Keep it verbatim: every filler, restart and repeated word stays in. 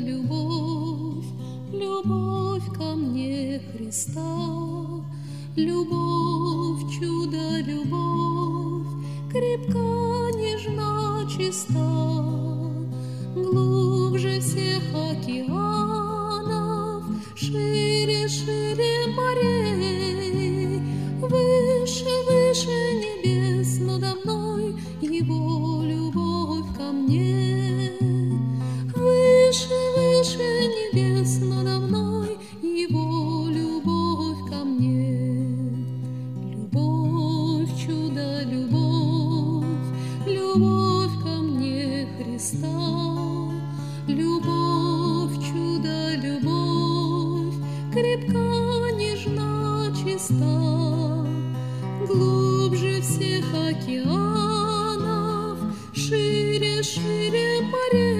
любовь, любовь ко мне Христа, любовь, чудо, любовь, крепка, нежна, чиста, глубже всех океанов, шире, шире морей, выше, выше небес надо мной его любовь ко мне, выше, выше небес надо мной его любовь ко мне. Любовь, чудо, любовь, любовь ко мне Христа, любовь, чудо, любовь, крепка, нежна, чиста, глубже всех океанов, шире, шире морей.